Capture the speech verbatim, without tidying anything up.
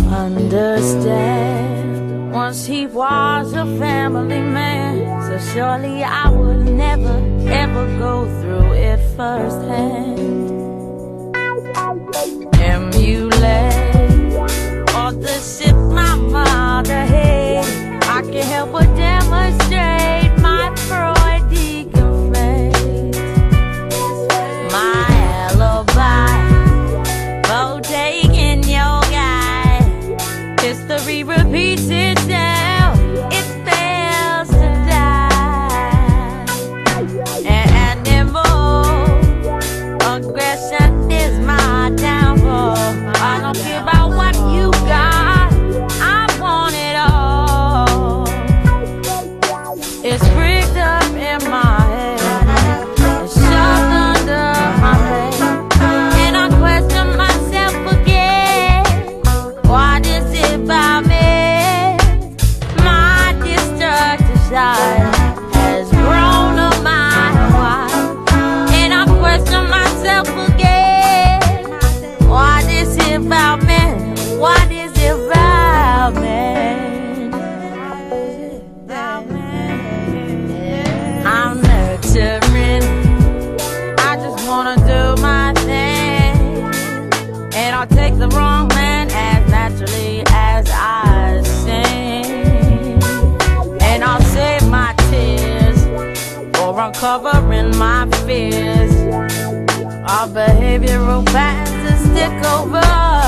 understand. Once he was a family man, so surely I would never, ever go through it firsthand. Emulate all the shit my mother had. I can't help but demonstrate my Freudian phase. My alibi for taking your guy. History repeats itself, it fails to die. Animal aggression is my downfall. I don't care about what you got, I want it all. It's rigged up in my head, it's shoved under my bed, and I question myself again. What is it about me? My destructive side has grown a mile wide, and I question myself again. What is it about me? What is it about me? I'm nurturing, I just wanna do my thing, and I'll take the wrong man as naturally as I sing, and I'll save my tears for uncovering my fears. Our behavioral patterns stick over